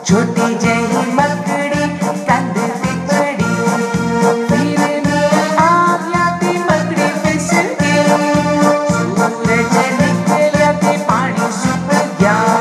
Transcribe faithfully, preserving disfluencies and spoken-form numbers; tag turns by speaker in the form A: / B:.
A: छोटी जही मकड़ी कंध ते चढ़ी, फिर आ गया ते मकड़ी फिस गई, सूरज निकलिया ते पानी सुक गया।